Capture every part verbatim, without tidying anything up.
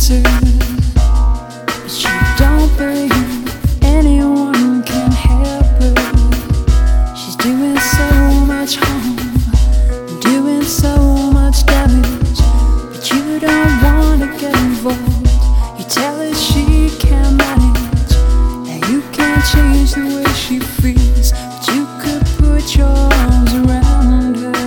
shelter, but you don't believe anyone can help her. She's doing so much harm, doing so much damage, but you don't wanna get involved. You tell her she can't manage. Now you can't change the way she feels, but you could put your arms around her.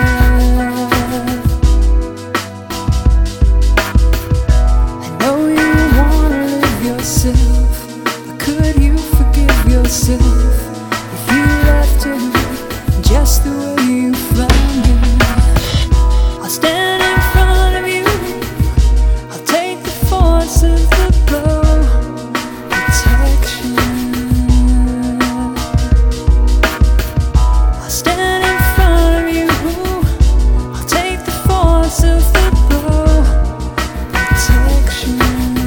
But could you forgive yourself if you left her just the way you found her? I'll stand in front of you, I'll take the force of the blow, protection. I'll stand in front of you, I'll take the force of the blow, protection.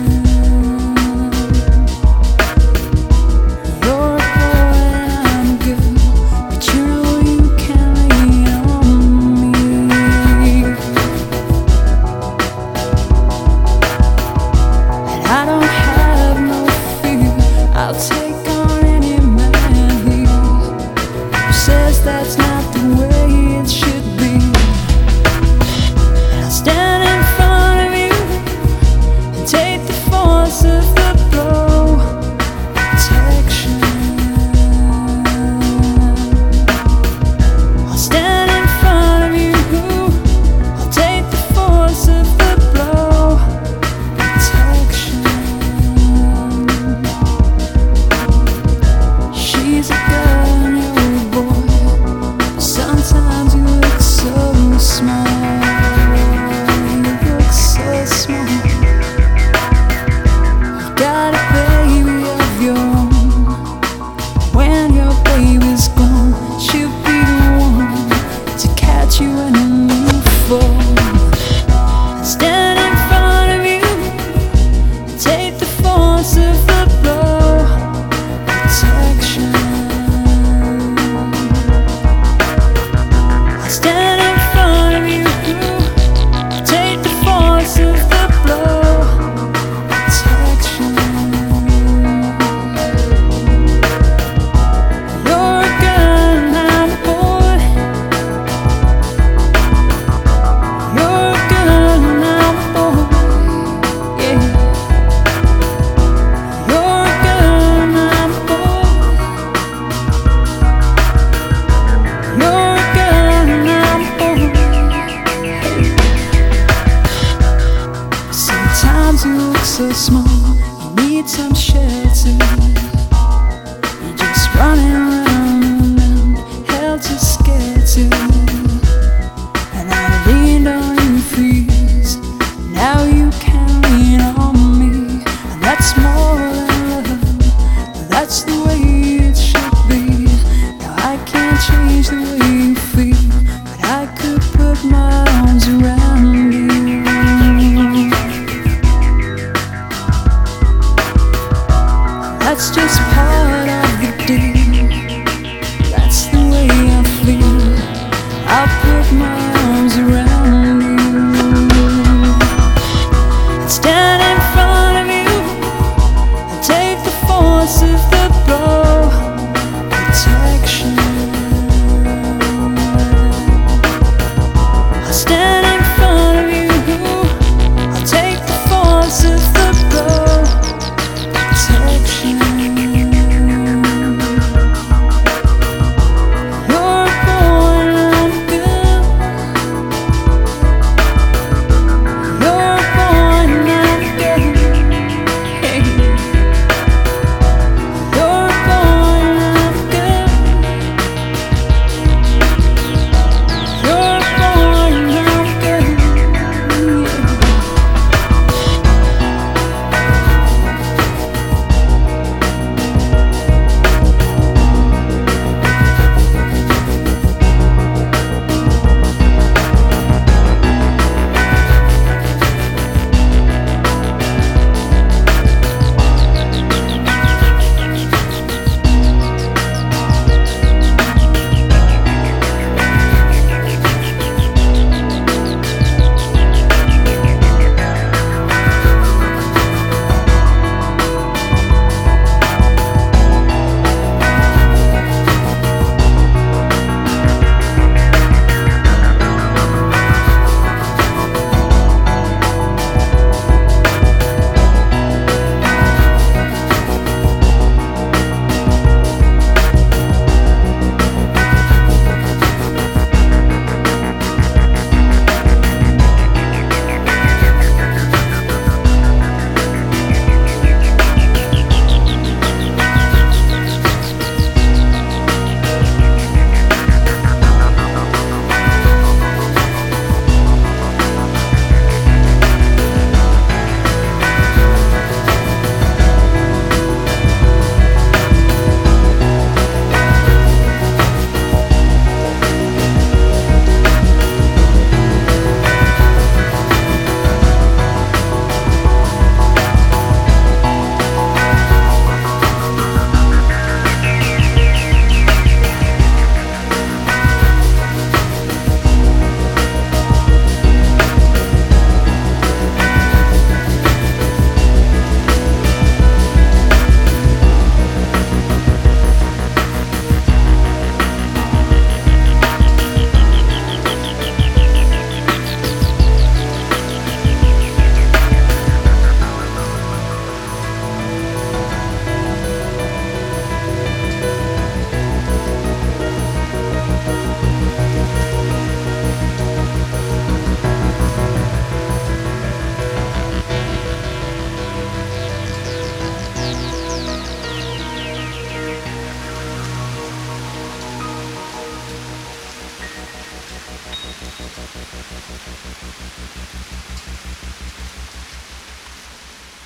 I'll take on any man here who says that's not the way it should be. And I'll stand in front of you and take the force of the blow, protection. I'll stand in front of you, I'll take the force of the blow, protection. She's a girl, you're a boy. Sometimes you look so small. You look so small. You got a baby of your own. When your baby's gone, she'll be the one to catch you when you fall. Stand in front of you and take the force of the blow, protection. Stand in front of you, take the force of the blow, protection. You're a girl and I'm a boy. You're a girl and I'm a boy. Yeah. You're a girl and I'm a boy. You're a girl and I'm a boy. Sometimes you look so small, you need some shelter. You're just running around and around, held to scared to. And I leaned on you for years, now you can lean on me. And that's more than love, that's the way it should be. Now I can't change the way you feel, but I could put my arms around you. That's just